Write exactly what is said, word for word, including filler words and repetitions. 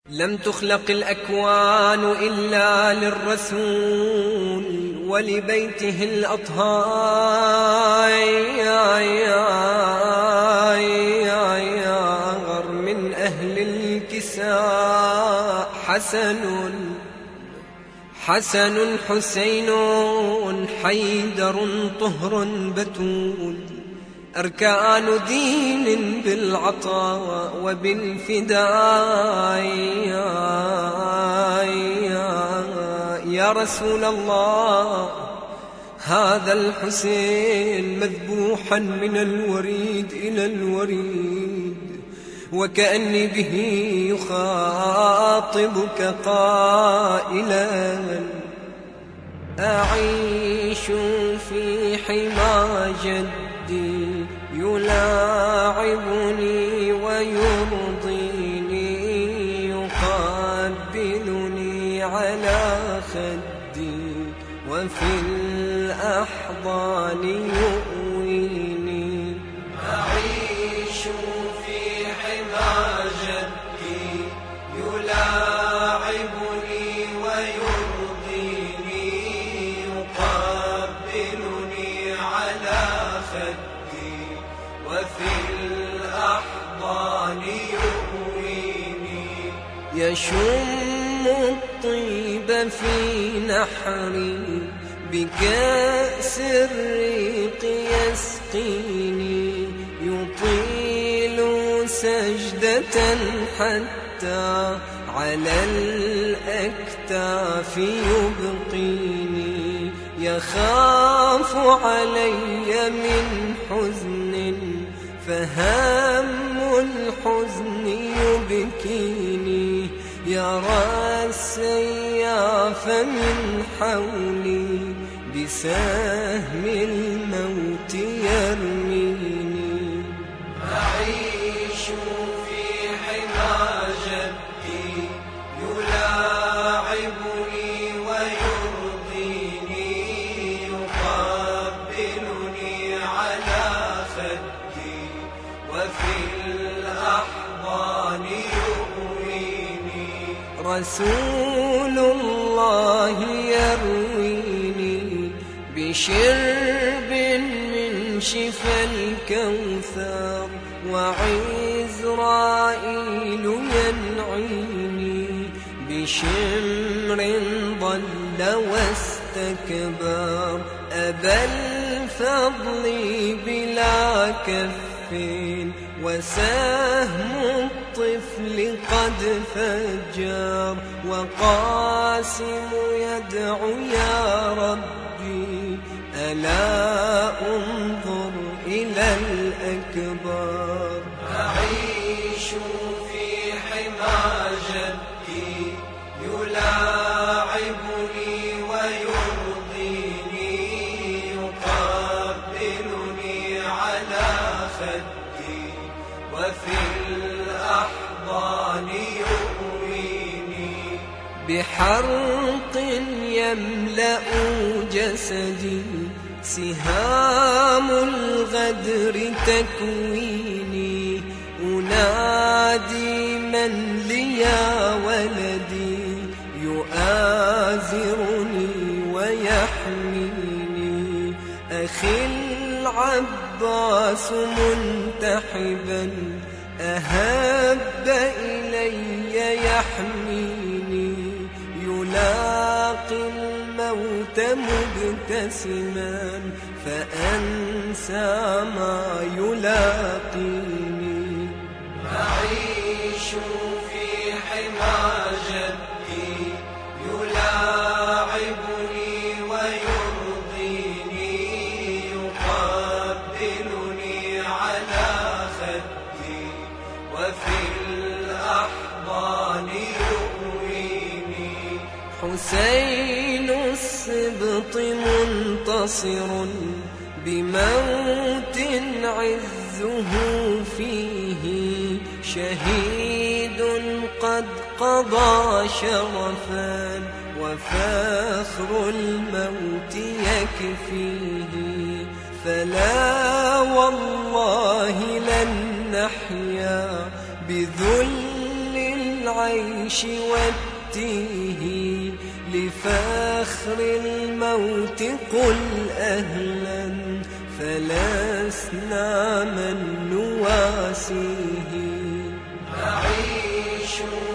لم تخلق الأكوان إلا للرسول ولبيته الأطهار من أهل الكساء حسن حسن حسين حيدر طهر بتول أركان دين بالعطاء وبالفداء يا رسول الله. هذا الحسين مذبوحا من الوريد إلى الوريد، وكأني به يخاطبك قائلا أعيش في حمى جدي يلاعبني ويرضيني يقبلني على خدي وفي الأحضان يؤويني. أعيش في حمى جدي يلاعبني ويرضيني يقبلني على خدي وفي الأحضان يؤويني. يشم الطيب في نحري بكأس الريق يسقيني يطيل سجدة حتى على الأكتاف يبقيني. يخاف علي من حزن فهم الحزن يبكيني. يرى السياف من حولي بسهم الموت يرميني. أعيش في حمى جدي يلاعبني ويرضيني يقبلني على خدي وفي الأحضان يؤويني. رسول الله يرويني بشرب من شفا الكوثر، وعزرائيل ينعيني بشمر ضل واستكبر. أبى الفضل بلا كف وسهم الطفل قد فجر، وقاسم يدعو يا ربي ألا انظر إلى الأكبر. أعيش في حمى جدي يلاعبني ويرضيني يقبلني على خدي وفي الأحضان يؤويني. بحرق يملأ جسدي سهام الغدر تكويني. أنادي من لي يا ولدي يؤازرني ويحميني. أخي العباس منتحبا أهب إلي يحميني. يلاقي الموت مبتسما فأنسى ما يلاقيني. أعيش في حمى جدي يلاعبني ويرضيني يقبلني على خدي وفي الأحضان يؤويني. حسين السبط منتصر بموت عزه فيه، شهيد قد قضى شرفا وفاخر الموت يكفيه. فلا والله لن نحيا بذل العيش والتيه لفخر الموت قل أهلا فلسنا من نواسيه. نعيش